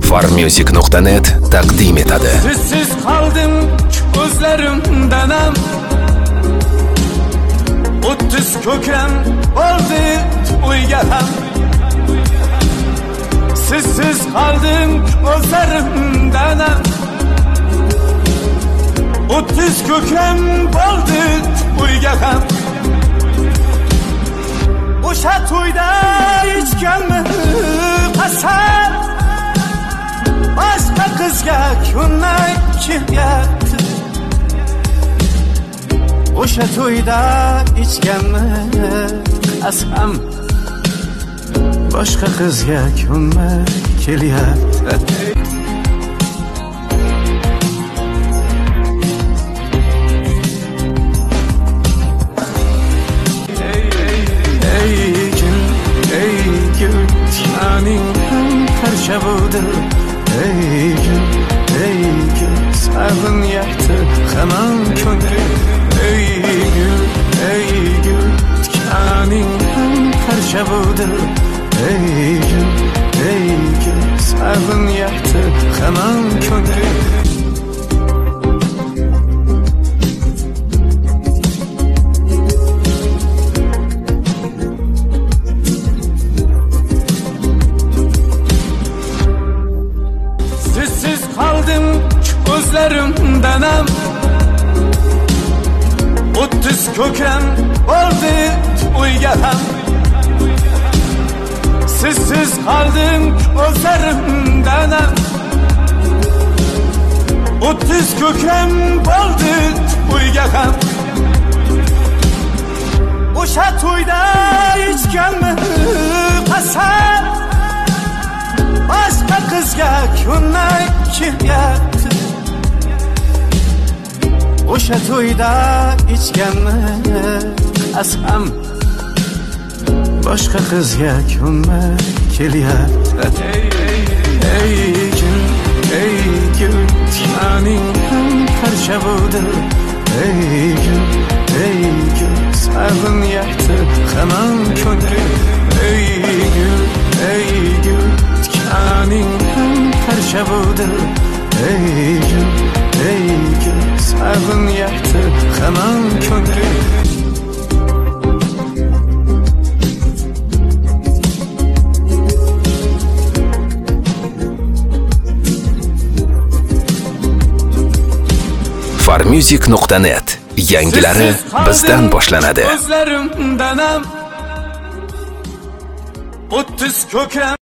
Farmusic.net taqdim etadi. Sizsiz qoldim ko'zlarimdan ham o'ttiz ko'kam bo'ldi to'yga ham. Sizsiz qoldim ko'zlarimdan ham o'ttiz ko'kam bo'ldi to'yga ham. O'sha to'yda ichganmi qasam, boshqa qizga ko'nmay kelyapti. O'sha to'yda ichganmi qasam, boshqa qizga ko'nmay kelyapti. Şabudu ey gül sarın yaktı hemen köngül. Ey gül tikanin parça budu ey gül sarın yaktı hemen köngül. Gözlerimden hem o'ttiz ko'kam bo'ldi to'yga ham. Sizsiz qoldim gözlerimden hem o'ttiz ko'kam bo'ldi to'yga ham. O'sha to'yda ichganmi qasam, boshqa qizga ko'nmay kelyapti. O'sha to'yda ichganmi qasam, boshqa qizga ko'nmay kelyapti. Ey gül tikaning parcha bo'ldi ey gül sarın yaktı hemen köngül. Ey gül tikaning parcha bo'ldi ey gül sarın yaktı hemen köngül. Farmusic.net yangilari bizdan boshlanadi. O'ttiz ko'kam